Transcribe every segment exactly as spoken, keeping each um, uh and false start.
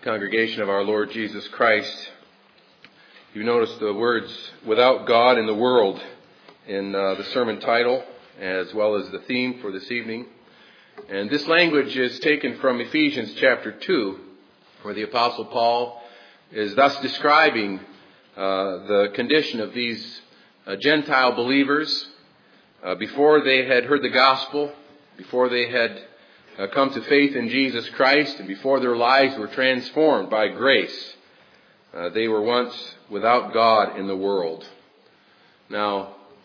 Congregation of our Lord Jesus Christ, you notice the words "without God in the world" in uh, the sermon title, as well as the theme for this evening. And this language is taken from Ephesians chapter two, where the Apostle Paul is thus describing uh, the condition of these uh, Gentile believers uh, before they had heard the gospel, before they had Uh, come to faith in Jesus Christ, and before their lives were transformed by grace. Uh, they were once without God in the world. Now,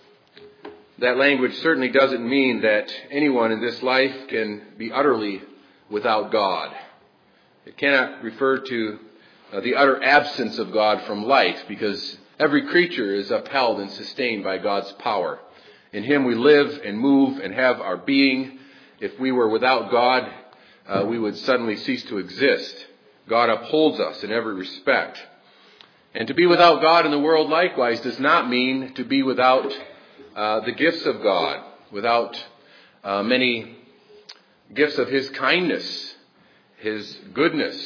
that language certainly doesn't mean that anyone in this life can be utterly without God. It cannot refer to uh, the utter absence of God from life, because every creature is upheld and sustained by God's power. In Him we live and move and have our being. If we were without God, uh, we would suddenly cease to exist. God upholds us in every respect. And to be without God in the world likewise does not mean to be without uh, the gifts of God, without uh, many gifts of His kindness, His goodness.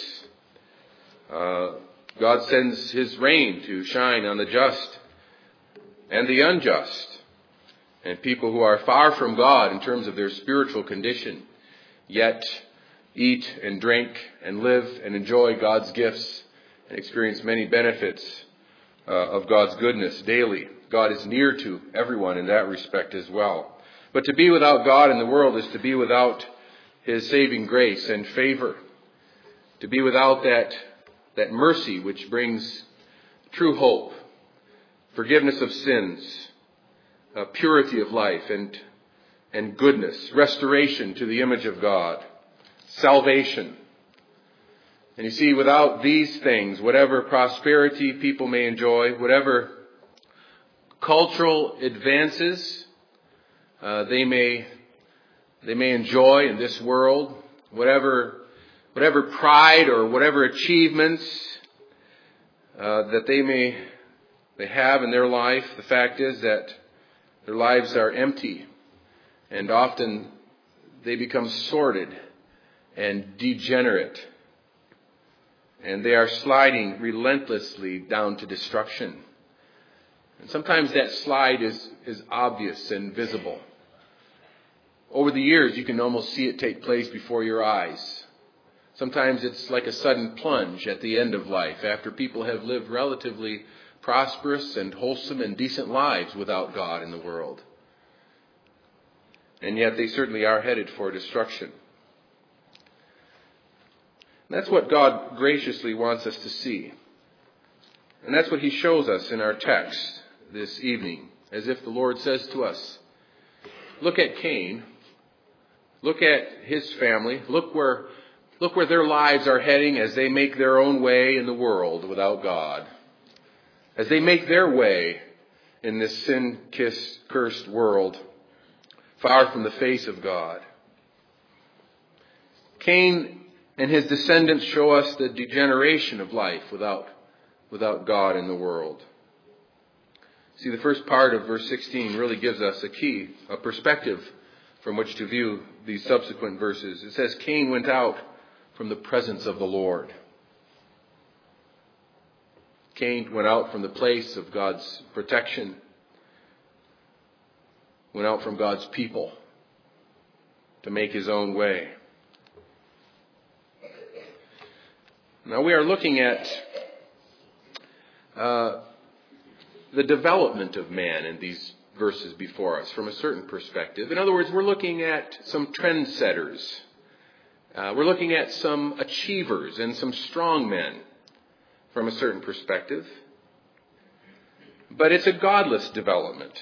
Uh, God sends His rain to shine on the just and the unjust, and people who are far from God in terms of their spiritual condition, yet eat and drink and live and enjoy God's gifts and experience many benefits uh, of God's goodness daily. God is near to everyone in that respect as well. But to be without God in the world is to be without His saving grace and favor, to be without that, that mercy which brings true hope, forgiveness of sins, Uh, purity of life and and goodness, restoration to the image of God, salvation. And you see, without these things, whatever prosperity people may enjoy, whatever cultural advances uh, they may they may enjoy in this world, whatever whatever pride or whatever achievements uh, that they may they have in their life, the fact is that their lives are empty, and often they become sordid and degenerate, and they are sliding relentlessly down to destruction. And sometimes that slide is, is obvious and visible. Over the years, you can almost see it take place before your eyes. Sometimes it's like a sudden plunge at the end of life, after people have lived relatively prosperous and wholesome and decent lives without God in the world. And yet they certainly are headed for destruction. And that's what God graciously wants us to see. And that's what He shows us in our text this evening, as if the Lord says to us, look at Cain, look at his family, look where, look where their lives are heading as they make their own way in the world without God. As they make their way in this sin-kissed, cursed world, far from the face of God. Cain and his descendants show us the degeneration of life without, without God in the world. See, the first part of verse sixteen really gives us a key, a perspective from which to view these subsequent verses. It says, Cain went out from the presence of the Lord. Cain went out from the place of God's protection, went out from God's people to make his own way. Now we are looking at uh, the development of man in these verses before us from a certain perspective. In other words, we're looking at some trendsetters. Uh, we're looking at some achievers and some strong men from a certain perspective. But it's a godless development.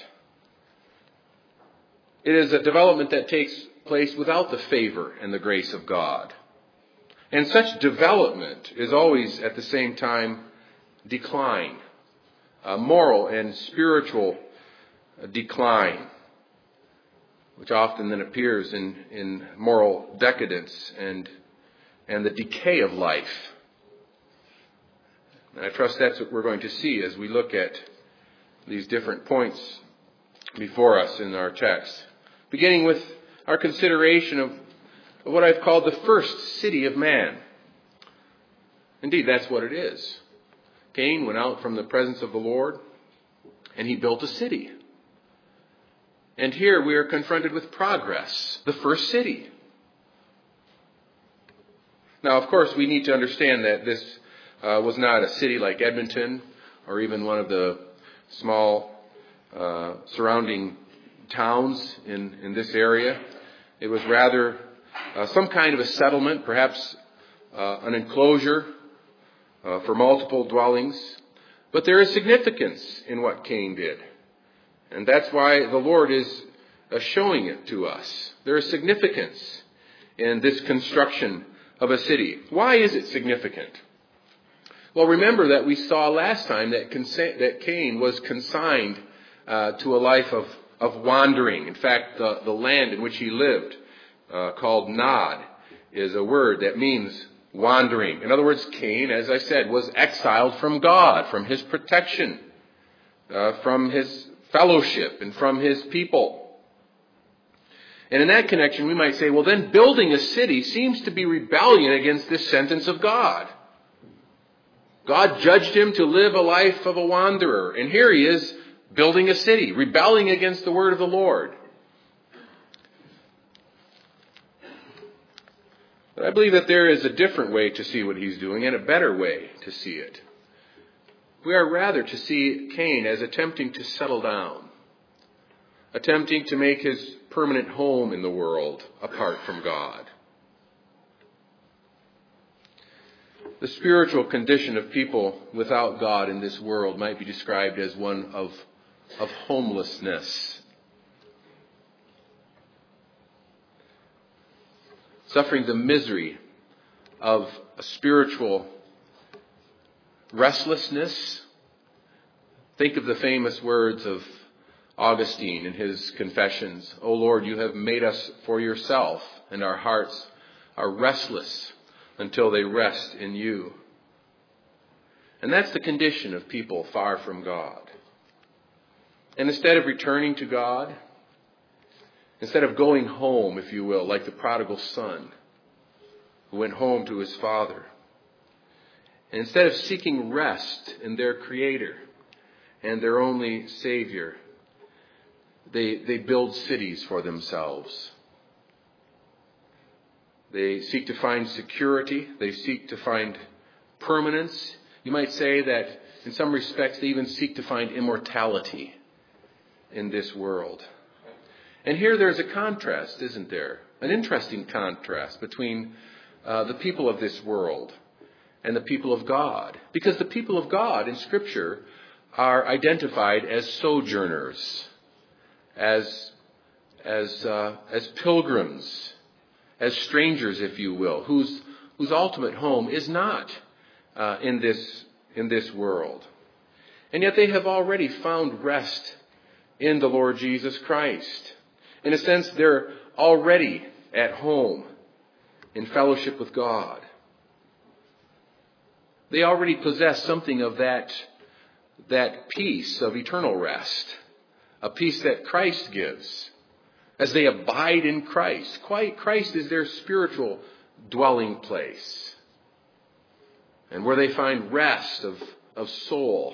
It is a development that takes place without the favor and the grace of God. And such development is always at the same time decline, a moral and spiritual decline, which often then appears in, in moral decadence and, and the decay of life. And I trust that's what we're going to see as we look at these different points before us in our text. Beginning with our consideration of what I've called the first city of man. Indeed, that's what it is. Cain went out from the presence of the Lord, and he built a city. And here we are confronted with progress, the first city. Now, of course, we need to understand that this uh, was not a city like Edmonton or even one of the small uh, surrounding towns in, in this area. It was rather uh, some kind of a settlement, perhaps uh, an enclosure uh, for multiple dwellings. But there is significance in what Cain did. And that's why the Lord is uh, showing it to us. There is significance in this construction of a city. Why is it significant? Well, remember that we saw last time that, consa- that Cain was consigned uh, to a life of, of wandering. In fact, the, the land in which he lived, uh, called Nod, is a word that means wandering. In other words, Cain, as I said, was exiled from God, from his protection, uh, from his fellowship, and from his people. And in that connection, we might say, well, then building a city seems to be rebellion against this sentence of God. God judged him to live a life of a wanderer. And here he is building a city, rebelling against the word of the Lord. But I believe that there is a different way to see what he's doing and a better way to see it. We are rather to see Cain as attempting to settle down, attempting to make his permanent home in the world apart from God. The spiritual condition of people without God in this world might be described as one of, of homelessness. Suffering the misery of a spiritual restlessness. Think of the famous words of Augustine in his Confessions. O Lord, you have made us for yourself, and our hearts are restless until they rest in you. And that's the condition of people far from God. And instead of returning to God, instead of going home, if you will, like the prodigal son who went home to his father, and instead of seeking rest in their Creator and their only Savior, they, they build cities for themselves. They seek to find security. They seek to find permanence. You might say that in some respects they even seek to find immortality in this world. And here there's a contrast, isn't there? An interesting contrast between uh, the people of this world and the people of God. Because the people of God in Scripture are identified as sojourners, as, as, uh, as pilgrims, as strangers, if you will, whose, whose ultimate home is not uh, in this, in this world. And yet they have already found rest in the Lord Jesus Christ. In a sense, they're already at home in fellowship with God. They already possess something of that, that peace of eternal rest, a peace that Christ gives as they abide in Christ. Christ is their spiritual dwelling place, and where they find rest of, of soul.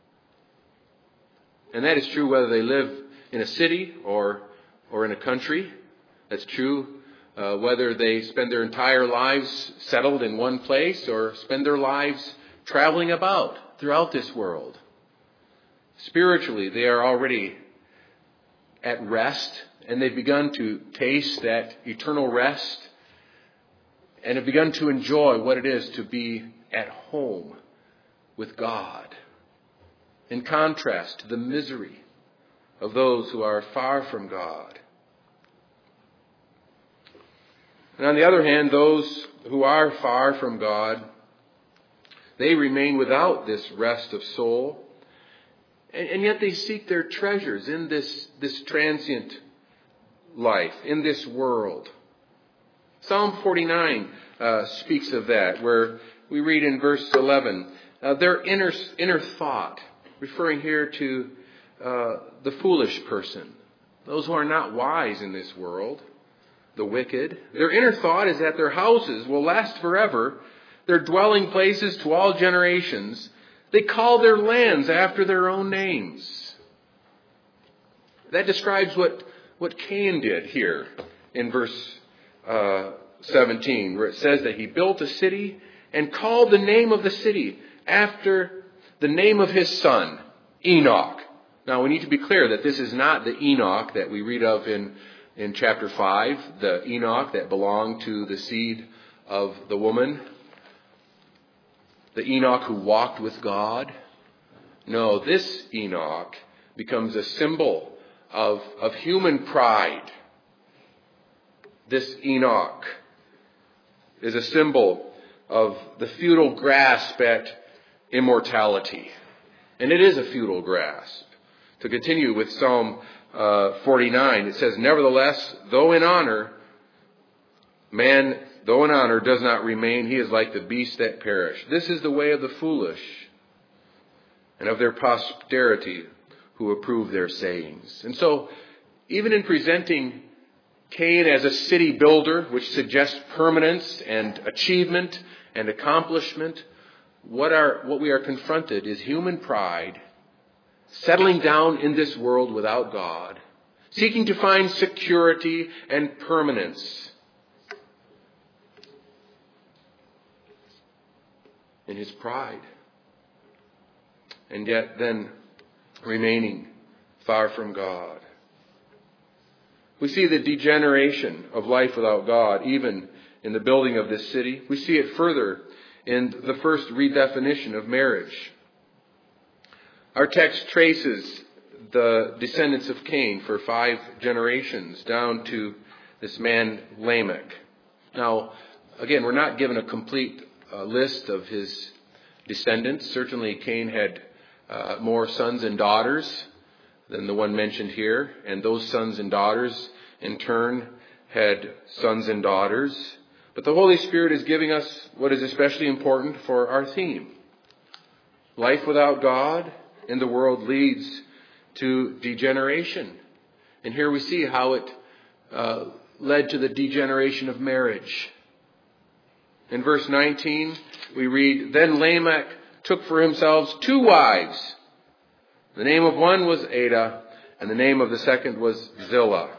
And that is true whether they live in a city or, or in a country. That's true uh, whether they spend their entire lives settled in one place or spend their lives traveling about throughout this world. Spiritually, they are already at rest, and they've begun to taste that eternal rest and have begun to enjoy what it is to be at home with God, in contrast to the misery of those who are far from God. And on the other hand, those who are far from God, they remain without this rest of soul, and, and yet they seek their treasures in this, this transient life, in this world. Psalm forty-nine uh, speaks of that, where we read in verse eleven, uh, their inner, inner thought, referring here to uh, the foolish person, those who are not wise in this world, the wicked. Their inner thought is that their houses will last forever, their dwelling places to all generations. They call their lands after their own names. That describes what, what Cain did here in verse uh, seventeen, where it says that he built a city and called the name of the city after the name of his son, Enoch. Now, we need to be clear that this is not the Enoch that we read of in, in chapter five, the Enoch that belonged to the seed of the woman, the Enoch who walked with God. No, this Enoch becomes a symbol of, of human pride. This Enoch is a symbol of the futile grasp at immortality. And it is a futile grasp. To continue with Psalm uh, forty-nine, it says, "Nevertheless, though in honor, man, though in honor does not remain, he is like the beasts that perish. This is the way of the foolish, and of their posterity who approve their sayings." And so, even in presenting Cain as a city builder, which suggests permanence and achievement and accomplishment, what are what we are confronted is human pride, settling down in this world without God, seeking to find security and permanence in his pride, and yet then remaining far from God. We see the degeneration of life without God, even in the building of this city. We see it further in the first redefinition of marriage. Our text traces the descendants of Cain for five generations down to this man Lamech. Now, again, we're not given a complete uh, list of his descendants. Certainly Cain had uh, more sons and daughters than the one mentioned here. And those sons and daughters, in turn, had sons and daughters. But the Holy Spirit is giving us what is especially important for our theme. Life without God in the world leads to degeneration. And here we see how it uh, led to the degeneration of marriage. In verse nineteen, we read, "Then Lamech took for himself two wives. The name of one was Adah, and the name of the second was Zillah."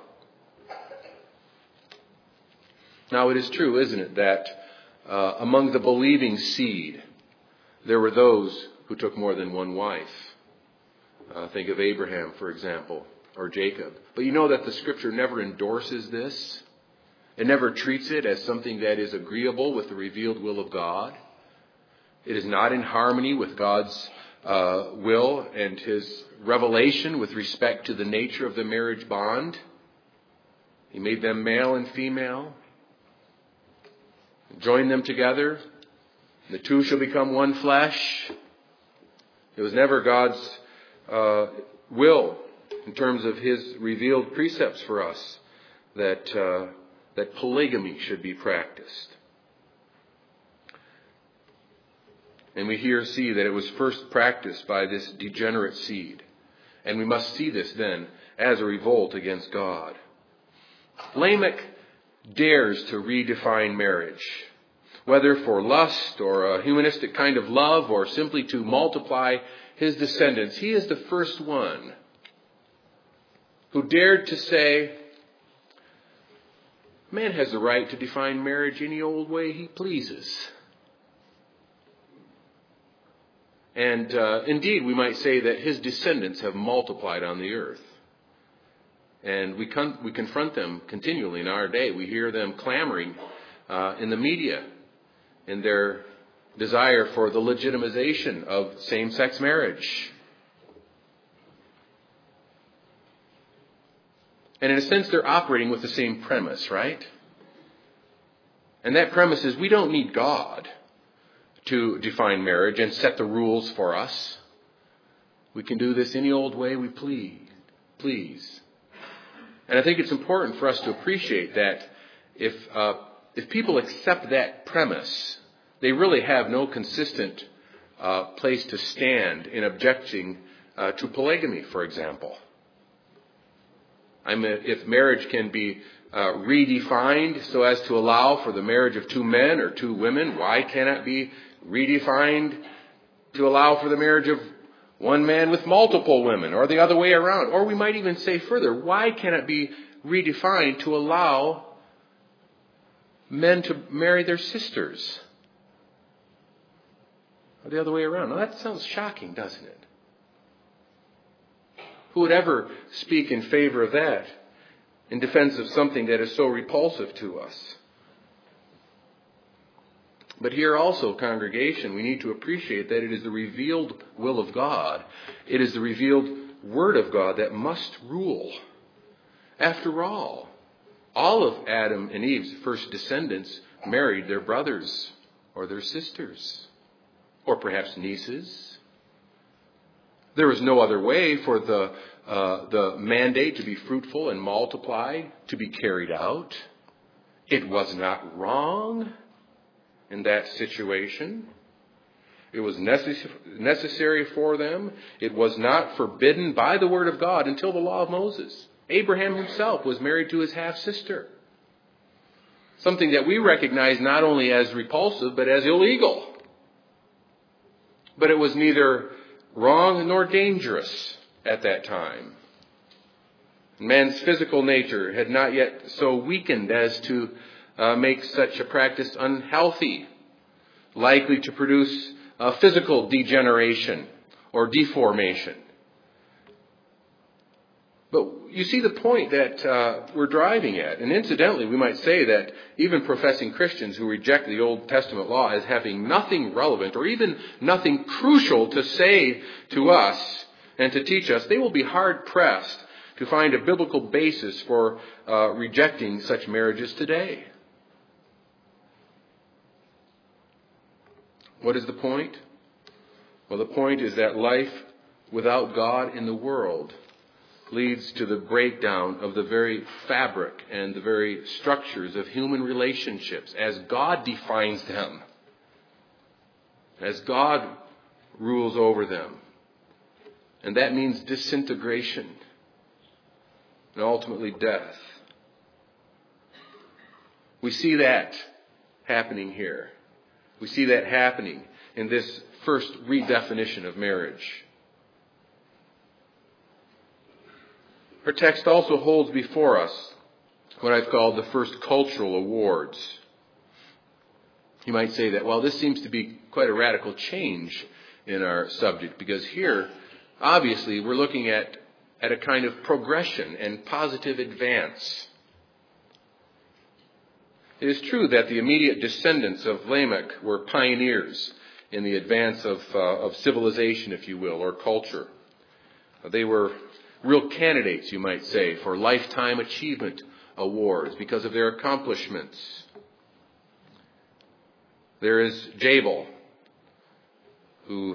Now it is true, isn't it, that uh, among the believing seed, there were those who took more than one wife. Uh, think of Abraham, for example, or Jacob. But you know that the Scripture never endorses this. It never treats it as something that is agreeable with the revealed will of God. It is not in harmony with God's uh, will and His revelation with respect to the nature of the marriage bond. He made them male and female, joined them together. The two shall become one flesh. It was never God's uh, will in terms of His revealed precepts for us that uh, that polygamy should be practiced. And we here see that it was first practiced by this degenerate seed. And we must see this then as a revolt against God. Lamech dares to redefine marriage, whether for lust or a humanistic kind of love or simply to multiply his descendants. He is the first one who dared to say, man has the right to define marriage any old way he pleases. And uh, indeed, we might say that his descendants have multiplied on the earth. And we con- we confront them continually in our day. We hear them clamoring uh, in the media in their desire for the legitimization of same-sex marriage. And in a sense, they're operating with the same premise, right? And that premise is we don't need God to define marriage and set the rules for us. We can do this any old way we please. please. And I think it's important for us to appreciate that if uh, if people accept that premise, they really have no consistent uh, place to stand in objecting uh, to polygamy, for example. I mean, if marriage can be uh, redefined so as to allow for the marriage of two men or two women? Why cannot it be redefined to allow for the marriage of one man with multiple women, or the other way around? Or we might even say further, why can't it be redefined to allow men to marry their sisters? Or the other way around? Now that sounds shocking, doesn't it? Who would ever speak in favor of that in defense of something that is so repulsive to us? But here also, congregation, we need to appreciate that it is the revealed will of God. It is the revealed Word of God that must rule. After all, all of Adam and Eve's first descendants married their brothers or their sisters, or perhaps nieces. There was no other way for the uh, the mandate to be fruitful and multiply to be carried out. It was not wrong in that situation. It was necess- necessary for them. It was not forbidden by the Word of God until the law of Moses. Abraham himself was married to his half-sister. Something that we recognize not only as repulsive, but as illegal. But it was neither wrong nor dangerous at that time. Man's physical nature had not yet so weakened as to uh, make such a practice unhealthy, likely to produce uh, physical degeneration or deformation. But you see the point that uh, we're driving at. And incidentally, we might say that even professing Christians who reject the Old Testament law as having nothing relevant or even nothing crucial to say to us and to teach us, they will be hard-pressed to find a biblical basis for uh, rejecting such marriages today. What is the point? Well, the point is that life without God in the world leads to the breakdown of the very fabric and the very structures of human relationships as God defines them, as God rules over them. And that means disintegration and ultimately death. We see that happening here. We see that happening in this first redefinition of marriage. Our text also holds before us what I've called the first cultural awards. You might say that, well, this seems to be quite a radical change in our subject, because here, obviously, we're looking at, at a kind of progression and positive advance. It is true that the immediate descendants of Lamech were pioneers in the advance of, uh, of civilization, if you will, or culture. They were real candidates, you might say, for lifetime achievement awards because of their accomplishments. There is Jabal, who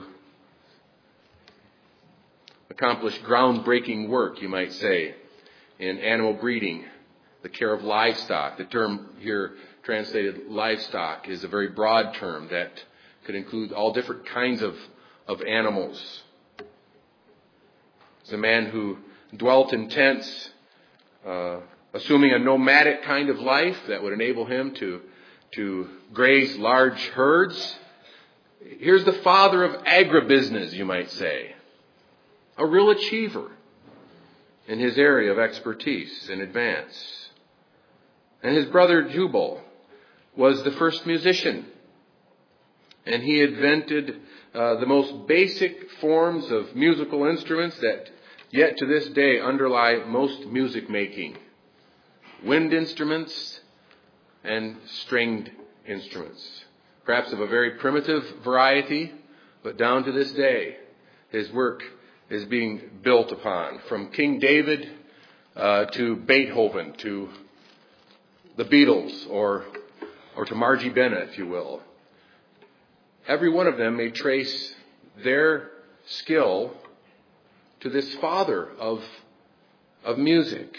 accomplished groundbreaking work, you might say, in animal breeding, the care of livestock. The term here translated livestock is a very broad term that could include all different kinds of, of animals. He's a man who dwelt in tents, uh, assuming a nomadic kind of life that would enable him to, to graze large herds. Here's the father of agribusiness, you might say. A real achiever in his area of expertise and advance. And his brother Jubal was the first musician. And he invented uh, the most basic forms of musical instruments that yet to this day underlie most music making. Wind instruments and stringed instruments. Perhaps of a very primitive variety, but down to this day, his work is being built upon. From King David uh, to Beethoven, to the Beatles, or, or to Margie Bennett, if you will. Every one of them may trace their skill to this father of, of music,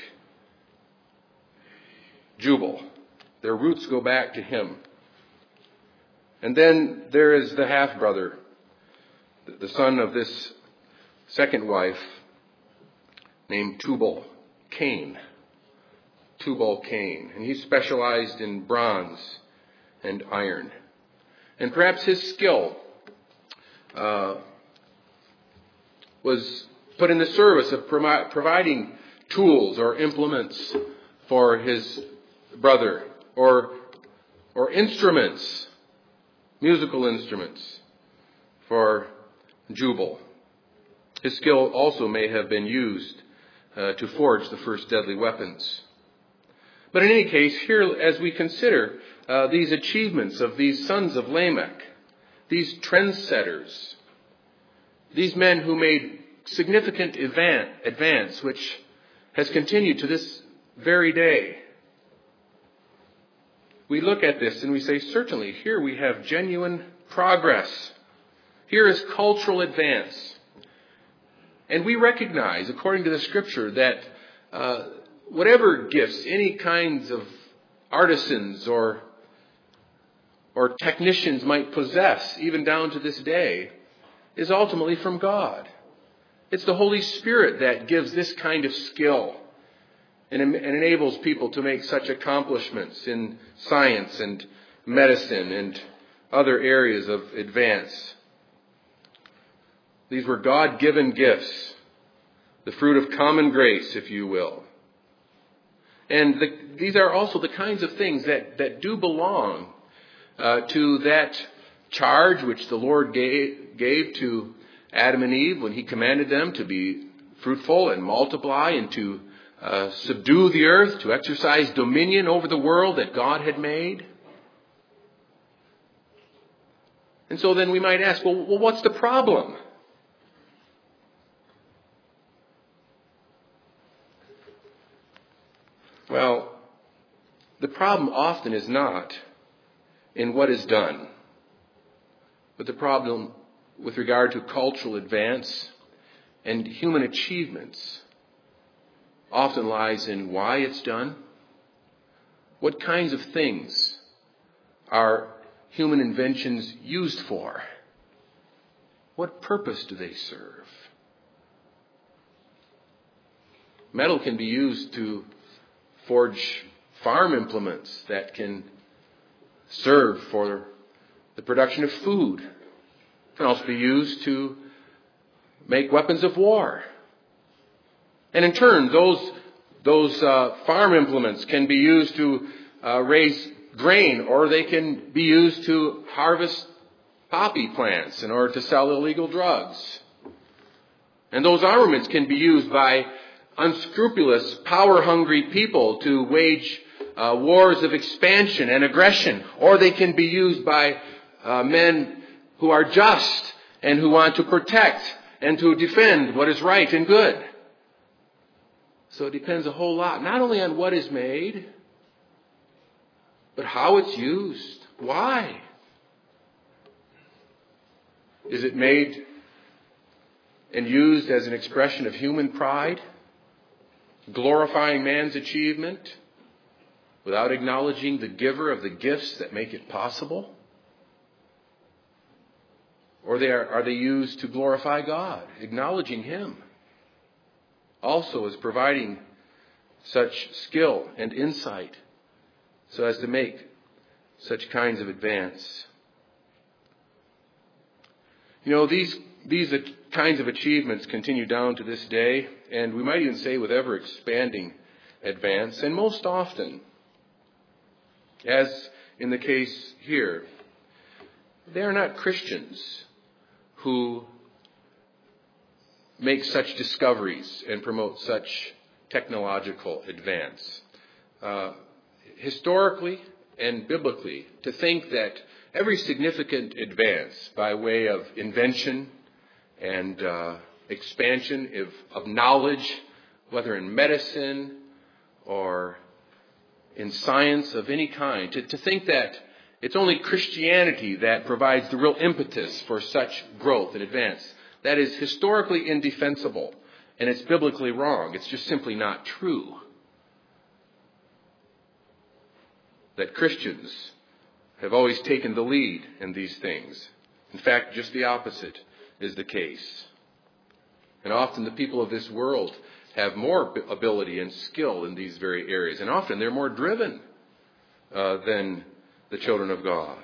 Jubal. Their roots go back to him. And then there is the half-brother, the son of this second wife, named Tubal, Cain. Tubal Cain, and he specialized in bronze and iron. And perhaps his skill uh, was put in the service of promi- providing tools or implements for his brother, or or instruments, musical instruments for Jubal. His skill also may have been used uh, to forge the first deadly weapons. But in any case, here as we consider uh, these achievements of these sons of Lamech, these trendsetters, these men who made significant event, advance, which has continued to this very day, we look at this and we say, certainly, here we have genuine progress. Here is cultural advance. And we recognize, according to the Scripture, that uh, whatever gifts any kinds of artisans or or technicians might possess, even down to this day, is ultimately from God. It's the Holy Spirit that gives this kind of skill and, and enables people to make such accomplishments in science and medicine and other areas of advance. These were God-given gifts, the fruit of common grace, if you will. And the, these are also the kinds of things that, that do belong uh, to that charge which the Lord gave, gave to Adam and Eve when he commanded them to be fruitful and multiply and to uh, subdue the earth, to exercise dominion over the world that God had made. And so then we might ask, well, well what's the problem? Well, the problem often is not in what is done, but the problem with regard to cultural advance and human achievements often lies in why it's done. What kinds of things are human inventions used for? What purpose do they serve? Metal can be used to forge farm implements that can serve for the production of food. It can also be used to make weapons of war. And in turn, those, those uh, farm implements can be used to uh, raise grain, or they can be used to harvest poppy plants in order to sell illegal drugs. And those armaments can be used by unscrupulous, power-hungry people to wage uh, wars of expansion and aggression, or they can be used by uh, men who are just and who want to protect and to defend what is right and good. So it depends a whole lot, not only on what is made, but how it's used. Why? Is it made and used as an expression of human pride, glorifying man's achievement without acknowledging the giver of the gifts that make it possible? Or they are, are they used to glorify God, acknowledging Him also as providing such skill and insight so as to make such kinds of advance? You know, these these kinds of achievements continue down to this day, and we might even say with ever expanding advance. And most often, as in the case here, they are not Christians who make such discoveries and promote such technological advance. Uh, historically and biblically, to think that every significant advance by way of invention and uh, expansion of, of knowledge, whether in medicine or in science of any kind, to, to think that it's only Christianity that provides the real impetus for such growth and advance, that is historically indefensible, and it's biblically wrong. It's just simply not true. That Christians have always taken the lead in these things. In fact, just the opposite is the case. And often the people of this world have more ability and skill in these very areas. And often they're more driven uh, than the children of God.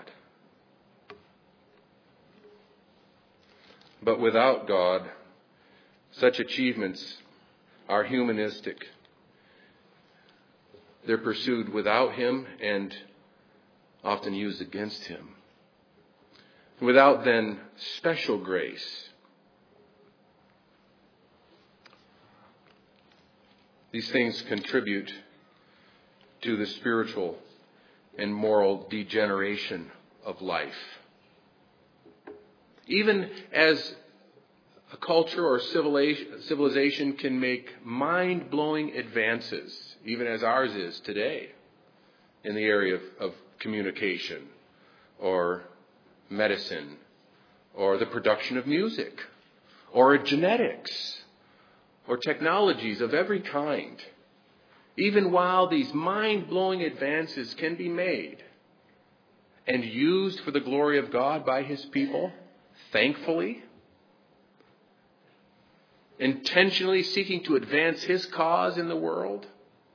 But without God, such achievements are humanistic. They're pursued without Him and often used against Him. Without then special grace, these things contribute to the spiritual and moral degeneration of life. Even as a culture or civilization can make mind-blowing advances, even as ours is today, in the area of, of communication or medicine or the production of music or genetics or technologies of every kind, even while these mind-blowing advances can be made and used for the glory of God by His people, thankfully, intentionally seeking to advance His cause in the world,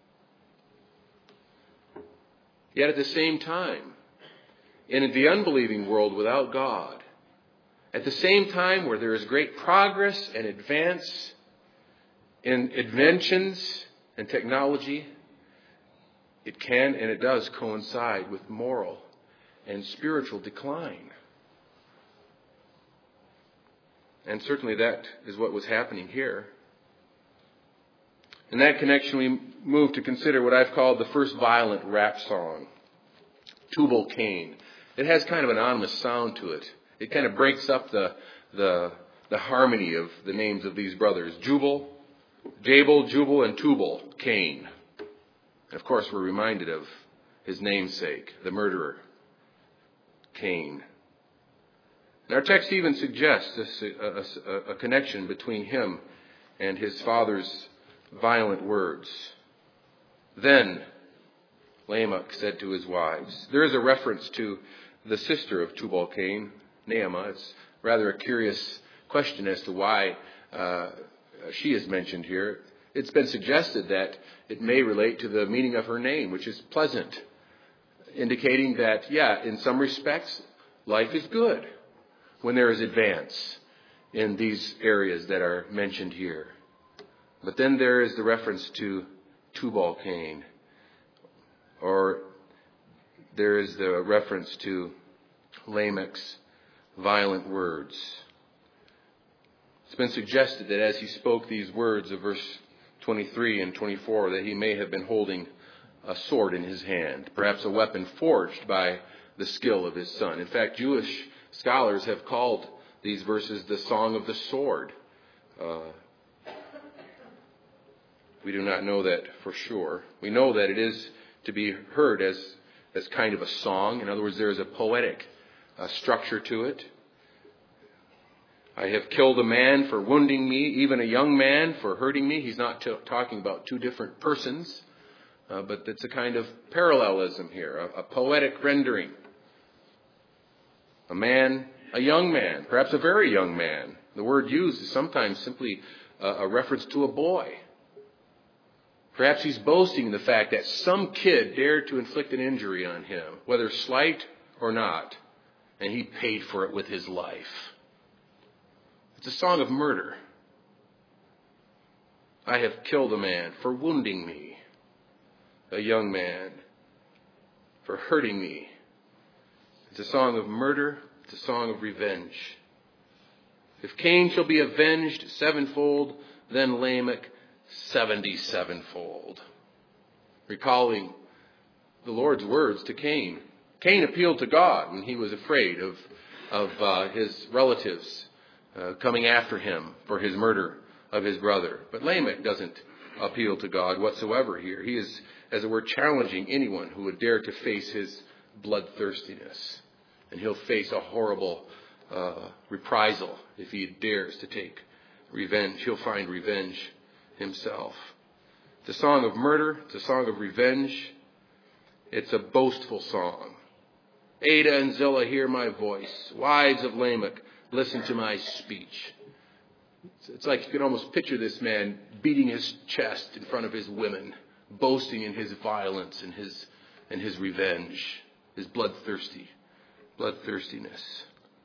yet at the same time, in the unbelieving world without God, at the same time where there is great progress and advance in inventions and technology, it can and it does coincide with moral and spiritual decline. And certainly that is what was happening here. In that connection, we move to consider what I've called the first violent rap song, Tubal Cain. It has kind of an ominous sound to it. It kind of breaks up the the, the harmony of the names of these brothers. Jubal, Jabal, Jubal, and Tubal Cain. And of course, we're reminded of his namesake, the murderer, Cain. And our text even suggests a, a, a connection between him and his father's violent words. Then Lamech said to his wives. There is a reference to the sister of Tubal Cain, Naamah. It's rather a curious question as to why uh, she is mentioned here. It's been suggested that it may relate to the meaning of her name, which is pleasant, indicating that, yeah, in some respects, life is good when there is advance in these areas that are mentioned here. But then there is the reference to Tubal Cain, or there is the reference to Lamech's violent words. It's been suggested that as he spoke these words of verse twenty-three and twenty-four, that he may have been holding a sword in his hand, perhaps a weapon forged by the skill of his son. In fact, Jewish scholars have called these verses the Song of the Sword. Uh, we do not know that for sure. We know that it is to be heard as, as kind of a song. In other words, there is a poetic uh, structure to it. I have killed a man for wounding me, even a young man for hurting me. He's not t- talking about two different persons, uh, but it's a kind of parallelism here, a, a poetic rendering. A man, a young man, perhaps a very young man. The word used is sometimes simply a, a reference to a boy. Perhaps he's boasting the fact that some kid dared to inflict an injury on him, whether slight or not, and he paid for it with his life. It's a song of murder. I have killed a man for wounding me, a young man for hurting me. It's a song of murder. It's a song of revenge. If Cain shall be avenged sevenfold, then Lamech seventy-sevenfold. Recalling the Lord's words to Cain. Cain appealed to God when he was afraid of, of uh, his relatives uh, coming after him for his murder of his brother. But Lamech doesn't appeal to God whatsoever here. He is, as it were, challenging anyone who would dare to face his bloodthirstiness. And he'll face a horrible uh, reprisal if he dares to take revenge. He'll find revenge himself. It's a song of murder. It's a song of revenge. It's a boastful song. Ada and Zillah, hear my voice. Wives of Lamech, listen to my speech. It's like you can almost picture this man beating his chest in front of his women, boasting in his violence and his and his revenge, his bloodthirsty, bloodthirstiness.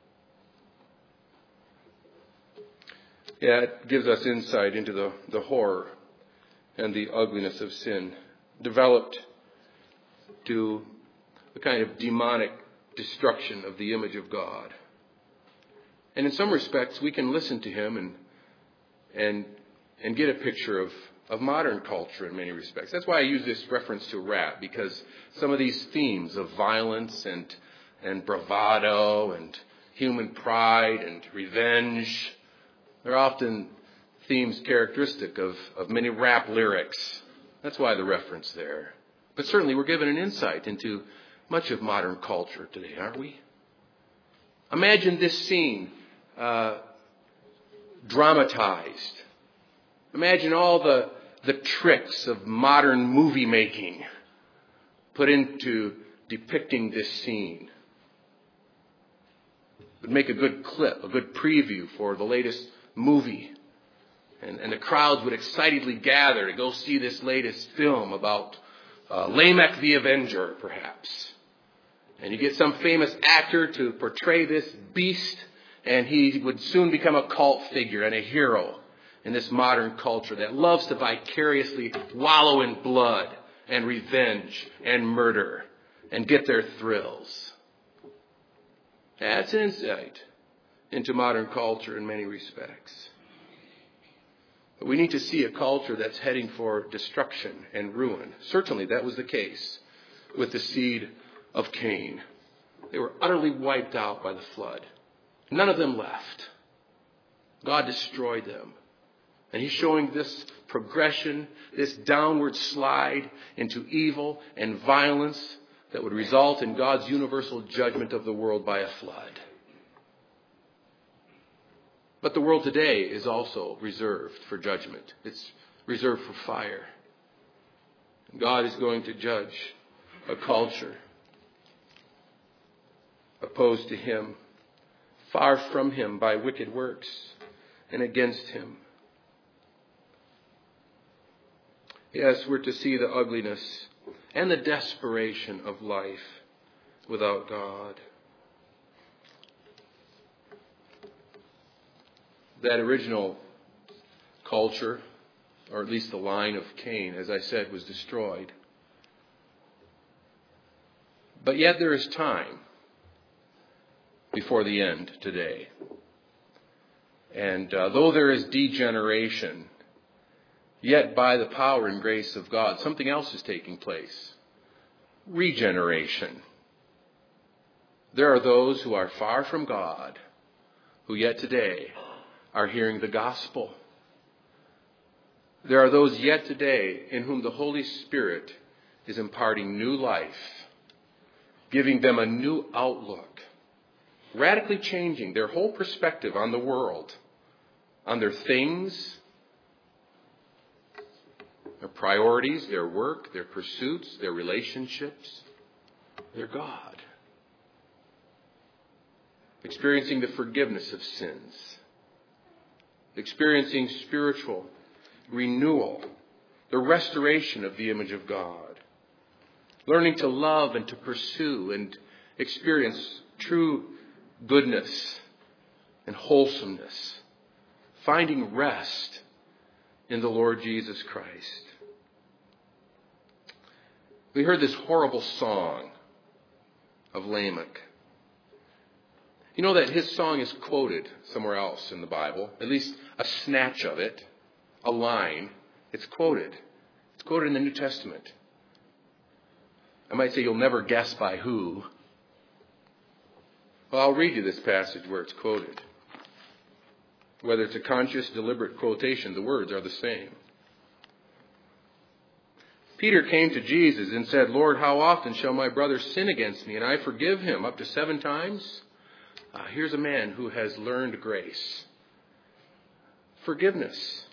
Yeah, it gives us insight into the, the horror and the ugliness of sin, developed to a kind of demonic destruction of the image of God. And in some respects, we can listen to him and and and get a picture of, of modern culture in many respects. That's why I use this reference to rap, because some of these themes of violence and and bravado and human pride and revenge, they're often themes characteristic of, of many rap lyrics. That's why the reference there. But certainly we're given an insight into much of modern culture today, aren't we? Imagine this scene uh, dramatized. Imagine all the, the tricks of modern movie making put into depicting this scene. It would make a good clip, a good preview for the latest movie. And, and the crowds would excitedly gather to go see this latest film about uh, Lamech the Avenger, perhaps. And you get some famous actor to portray this beast, and he would soon become a cult figure and a hero in this modern culture that loves to vicariously wallow in blood and revenge and murder and get their thrills. That's insight into modern culture in many respects. But we need to see a culture that's heading for destruction and ruin. Certainly that was the case with the seed of Cain. They were utterly wiped out by the flood. None of them left. God destroyed them. And he's showing this progression, this downward slide into evil and violence that would result in God's universal judgment of the world by a flood. But the world today is also reserved for judgment. It's reserved for fire. God is going to judge a culture opposed to him, far from him by wicked works, and against him. Yes, we're to see the ugliness and the desperation of life without God. That original culture, or at least the line of Cain, as I said, was destroyed. But yet there is time before the end today. And uh, though there is degeneration, yet by the power and grace of God, something else is taking place. Regeneration. There are those who are far from God, who yet today are hearing the gospel. There are those yet today in whom the Holy Spirit is imparting new life, giving them a new outlook, radically changing their whole perspective on the world, on their things, their priorities, their work, their pursuits, their relationships, their God. Experiencing the forgiveness of sins. Experiencing spiritual renewal, the restoration of the image of God. Learning to love and to pursue and experience true goodness and wholesomeness. Finding rest in the Lord Jesus Christ. We heard this horrible song of Lamech. You know that his song is quoted somewhere else in the Bible, at least a snatch of it, a line. It's quoted. It's quoted in the New Testament. I might say you'll never guess by who. Well, I'll read you this passage where it's quoted. Whether it's a conscious, deliberate quotation, the words are the same. Peter came to Jesus and said, "Lord, how often shall my brother sin against me and I forgive him? Up to seven times?" Uh, here's a man who has learned grace. Forgiveness.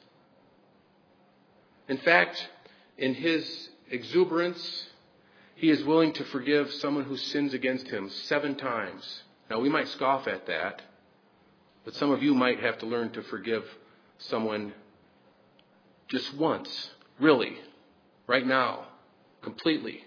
In fact, in his exuberance, he is willing to forgive someone who sins against him seven times. Now, we might scoff at that, but some of you might have to learn to forgive someone just once, really, right now, completely.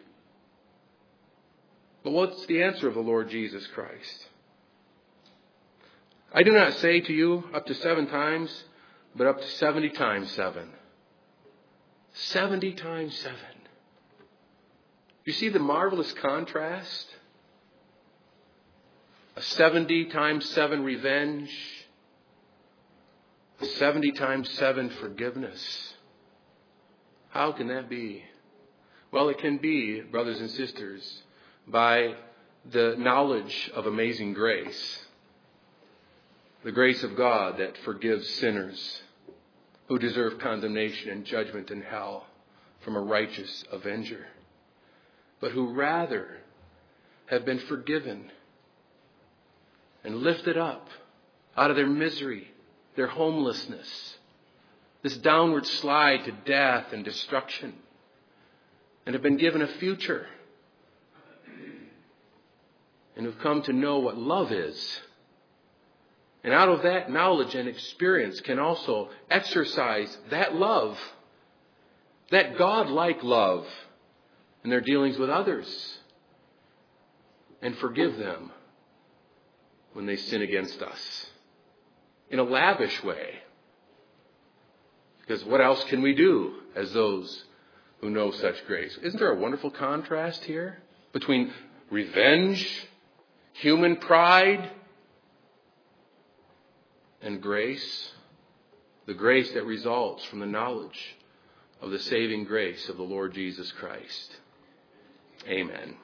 But what's the answer of the Lord Jesus Christ? I do not say to you up to seven times, but up to seventy times seven. Seventy times seven. You see the marvelous contrast? A seventy times seven revenge. A seventy times seven forgiveness. How can that be? Well, it can be, brothers and sisters, by the knowledge of amazing grace. The grace of God that forgives sinners who deserve condemnation and judgment in hell from a righteous avenger, but who rather have been forgiven and lifted up out of their misery, their homelessness, this downward slide to death and destruction, and have been given a future, and who've come to know what love is. And out of that knowledge and experience can also exercise that love, that God-like love in their dealings with others, and forgive them when they sin against us in a lavish way. Because what else can we do as those who know such grace? Isn't there a wonderful contrast here between revenge, human pride, and grace? The grace that results from the knowledge of the saving grace of the Lord Jesus Christ. Amen.